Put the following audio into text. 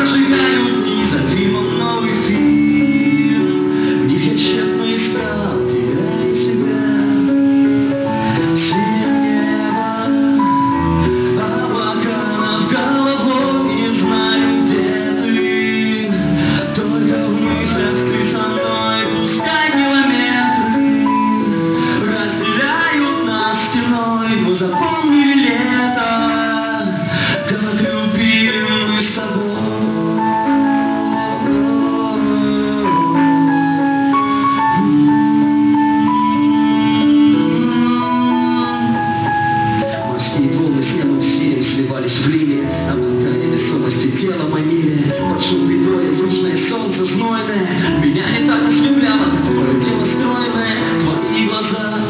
Прожигают дни за фильмом новый фильм. В них я тщетно искал, теряя себя. Синее небо, облака над головой, не знаю, где ты. Только в мыслях ты со мной, пускай километры разделяют нас стеной. Мы запомнили лето, как любили мы с тобой. Морские волны с небом синим сливались в линии, облака невесомости тело манили. Под шум прибоя южное солнце знойное меня не так ослепляло, как твое тело стройное. Твои глаза